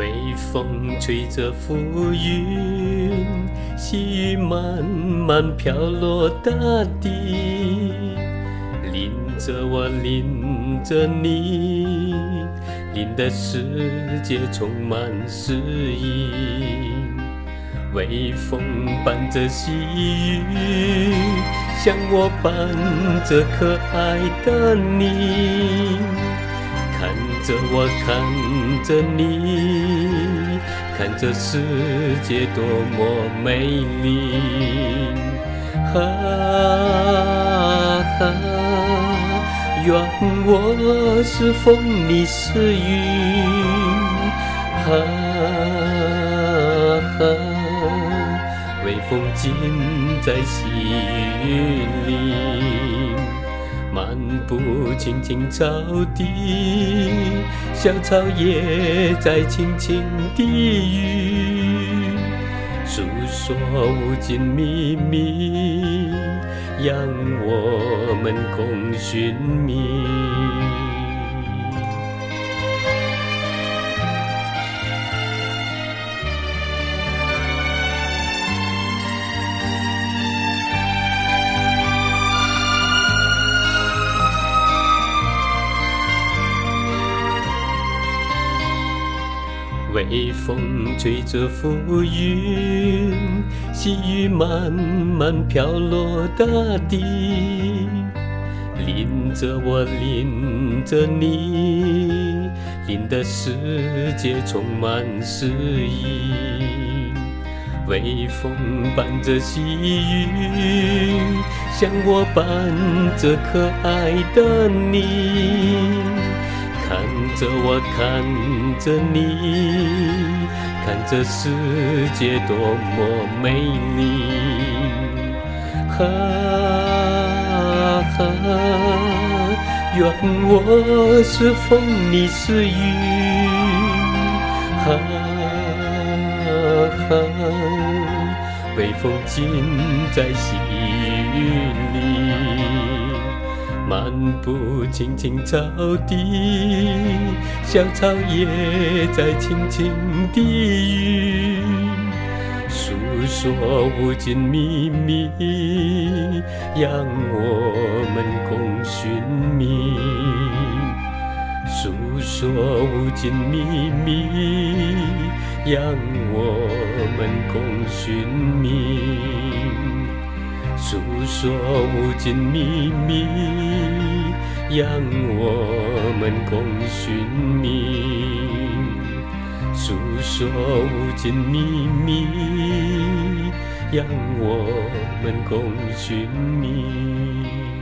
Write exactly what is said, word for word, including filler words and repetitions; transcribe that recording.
微风吹着浮云，细雨慢慢飘落大地，淋着我，淋着你，淋的世界充满诗意。微风伴着细雨，像我伴着可爱的你。看着我，看着你，看这世界多么美丽。啊啊，愿我是风，你是云。啊啊，微风尽在细雨里，漫步青青草地，小草也在轻轻低语，诉说无尽秘密，让我们共寻觅。微风吹着浮云，细雨慢慢飘落大地，淋着我，淋着你，淋的世界充满诗意。微风伴着细雨，像我伴着可爱的你。看着我，看着你，看这世界多么美丽。啊啊，愿我是风，你是云。啊啊，微风尽在细雨里，漫步青青草地，小草也在轻轻低语，诉说无尽秘密，让我们共寻觅。诉说无尽秘密，让我们共寻觅。诉说无尽秘密，让我们共寻觅。诉说无尽秘密，让我们共寻觅。